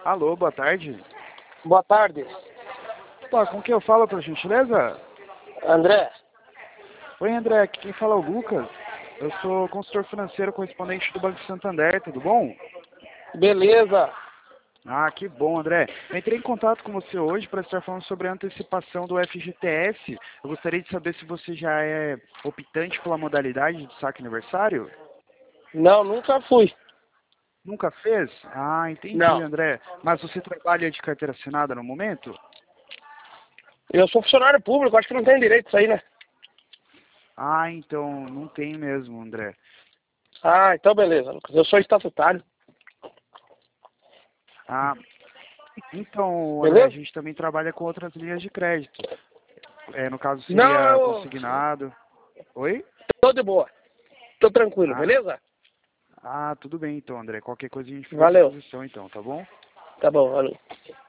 Alô, boa tarde. Boa tarde. Opa, com quem eu falo, por gentileza? André. Oi, André, aqui quem fala é o Lucas. Eu sou consultor financeiro correspondente do Banco Santander, tudo bom? Beleza. Ah, que bom, André. Eu entrei em contato com você hoje para estar falando sobre a antecipação do FGTS. Eu gostaria de saber se você já é optante pela modalidade de saque aniversário? Não, nunca fui. Nunca fez? Ah, entendi, Não. André. Mas você trabalha de carteira assinada no momento? Eu sou funcionário público, acho que não tem direito isso aí, né? Ah, então não tem mesmo, André. Ah, então beleza, Lucas. Eu sou estatutário. Ah, então, André, a Beleza? gente também trabalha com outras linhas de crédito. No caso Não, seria eu consignado. Oi? tô de boa. Tô tranquilo, Ah, beleza? tudo bem então, André. Qualquer coisa a gente fica à Valeu. disposição então, tá bom? Tá bom, valeu.